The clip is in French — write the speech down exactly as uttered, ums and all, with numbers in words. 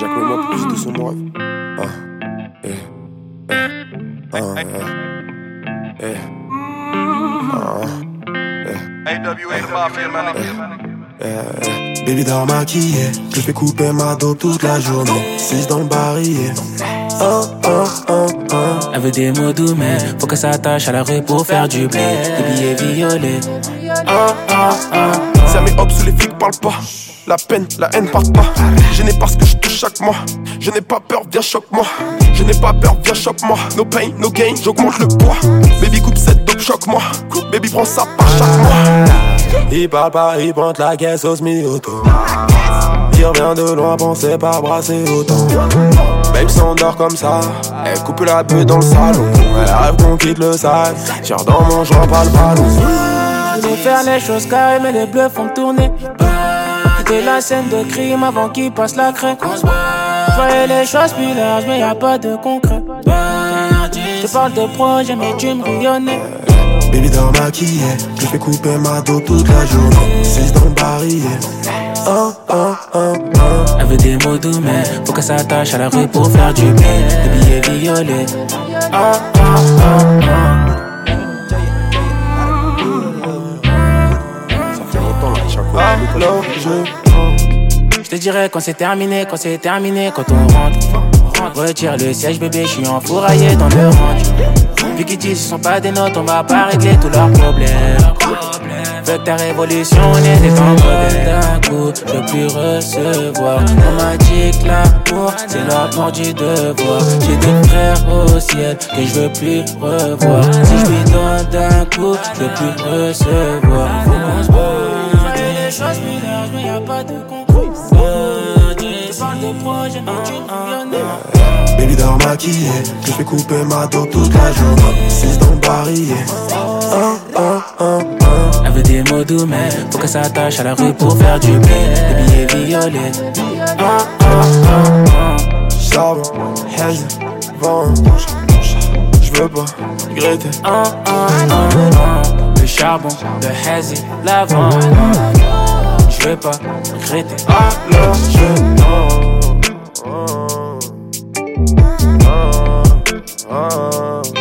Jack Memo plus de son rêve. Ah, eh, eh, ah, eh, eh, ah, eh. A W A the Mafia, my nigga. Eh, eh. Baby dort maquillée, je fais couper ma dope toute la journée. six dans le barillet. Oh, oh, oh, oh. Elle veut des mots doux, mais faut qu'elle s'attache à la rue pour faire du blé. Des billets violets. Oh, oh, oh, oh. Ça met hop sous les flics parle pas. La peine, la haine part pas. Je n'ai pas ce que je touche chaque mois. Je n'ai pas peur, viens choque-moi. Je n'ai pas peur, viens choque-moi. No pain, no gain, j'augmente le poids. Baby coupe cette dope, choque-moi. Baby prends ça par chaque mois. Il parle pas, il pointe la caisse au semi-auto. Il revient de loin, pensez pas brasser autant. Babe s'endort comme ça. Elle coupe la bulle dans le salon. Elle rêve qu'on quitte le sale. Tire dans mon joint, pas le ballon. Je veux faire les choses carrées, mais les bleus font tourner. Quitter la scène de crime avant qu'il passe la craie. Je voyais les choses plus larges, mais y'a pas de concret. Je parle de projet, mais tu me rayonnais. Baby dort maquillée, je fais couper ma dos toute la journée. six dans le barillet. Oh, oh, oh, oh. Elle veut des mots doux, mais faut qu'elle s'attache à la rue pour faire du blé. Des billets violets. Oh, oh, oh, oh. Ça fait longtemps là, chaque fois. Alors, je Je te dirais quand c'est terminé, quand c'est terminé, quand on rentre. Retire le siège bébé, je suis enfouraillé dans le range. Vu qu'ils disent ce sont pas des notes, on va pas régler tous leurs problèmes. Veux que ta révolution est des temps modèles. D'un coup, je veux plus recevoir. On m'a dit que l'amour, c'est la mort du devoir. J'ai des frères au ciel que je veux plus revoir. Si je lui donne d'un coup, je veux plus recevoir. Faut qu'on se voit. Les choses plus larges, mais y'a pas de concours. Je parle de projet, mais tu me rayonnais. Baby dort maquillée, je fais couper ma dope toute la journée. six dans le barillet. Oh, oh, oh, oh. Elle veut des mots doux, mais faut qu'elle s'attache à la rue pour faire du blé. Des billets violets. Oh, oh, oh, oh. Charbon, hazy, vent. Je veux pas regretter. Oh, oh, oh, oh. Le charbon, le hazy, l'avant. Je veux pas regretter. Alors je oh, oh, oh, oh.